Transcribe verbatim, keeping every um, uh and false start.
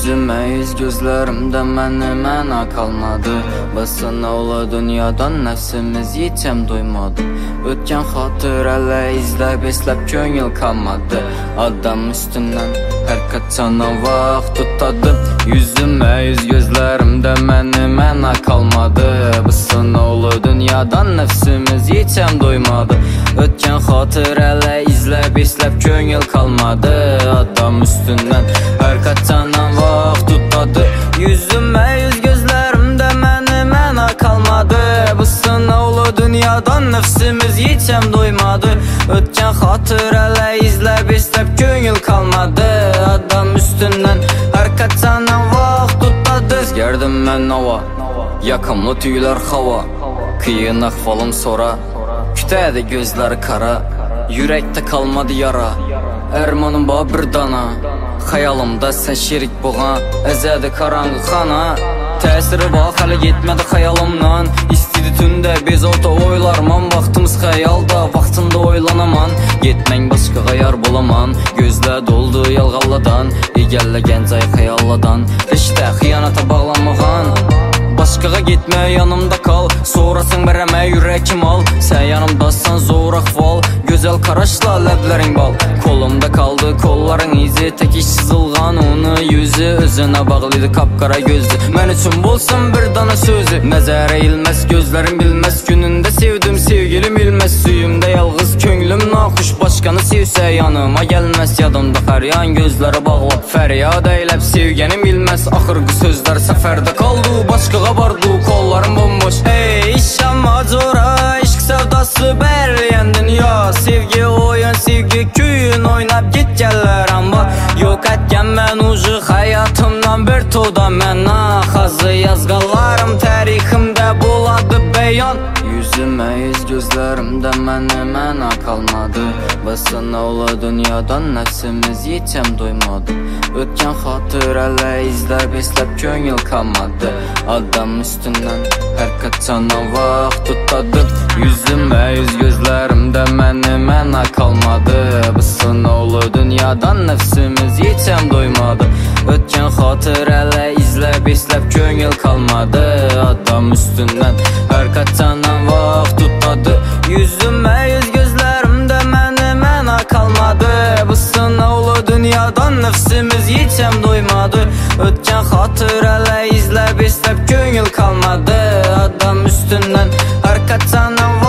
Yüzüme yüz gözlerimde məni məna kalmadı. Basına ola dünyadan nefsimiz yetəm duymadı. Ötken hatırələ izləb esləb könül kalmadı. Adam üstündən hər qaçana vaxt tutadı. Yüzüme yüz gözlerimde məni məna kalmadı. Basına ola dünyadan nefsimiz yetəm duymadı. Ötken hatırələ izləb esləb könül kalmadı. Adam üstündən hər qaçana vaxt tutadı. Yüzüme yüz gözlerimde məni məna kalmadı. Bu sınavlı dünyadan nefsimiz yetəm duymadı. Ötken hatırələ izləb esləb könül kalmadı. Adam üstündən hər qaçana vaxt tutadı. Gerdim mən nova, yakımlı tüylər hava. Kıyın ahvalım sonra, kütədi gözləri kara. Yürekte kalmadı yara, Ermanım ba bir dana. Xəyalımda sən şerik boğan, əzədi karanğı xana. Təsiri bax hələ getmədi xəyalımdan. İstidi tündə biz ota oylarman. Vaxtımız xəyalda, vaxtında oylanaman. Getmən başqağa yar bulaman. Gözlə doldu yalğalladan, egəllə gəncay xəyalladan. İşte xiyanata bağlanmağan. Başqağa gitmə yanımda kal. Sonrasın bərəmə yürəkim al. Sən yanımdasan zor ahval. Gözəl qaraşla ləblərin bal. Kolumda kaldı kolların izi. Tek iş sızılğan onu yüzü. Özünə bağlıydı kapkara gözü. Mən üçün bolsun bir dana sözü. Nəzər eğilməz gözlərim bilməz. Günündə sevdim sevgilim bilməz. Suyumda yalğız könlüm naxuş. Başqanı sevsə yanıma gəlməz. Yadımda fəryan gözləri bağlı. Fəryad eyləb sevgənim bilməz. Axırqı sözlər səfərdə qaldı. Başqağa vardı kollarım bomboş. Ey işəm macora, işq sevdası bərləyəndin ya. Sevgi oyun, sevgi küyün oynab git gələr amba. Yok etken mən ucu həyatımdan bir toda. Mən naxazı yazqalarım tariximdə buladı beyan. Yüzüme yüz gözlerimde məni məna kalmadı. Basına ola dünyadan nefsimiz yetəm duymadı. Ötken hatırələ izləb esləb könül kalmadı. Adam üstündən hər qaçana vaxt tutadı. Yüzüme yüz gözlerimde məni məna kalmadı. Basına ola dünyadan nefsimiz yetəm duymadı. Ötken hatırələ izləb esləb könül kalmadı. Adam üstündən hər qaçana vaxt tutadı. Yüzüme yüz gözlerimde məni məna kalmadı. Bu sınavlı dünyadan nefsimiz yetəm duymadı. Ötken hatırələ izləb esləb könül kalmadı. Adam üstündən hər qaçana vaxt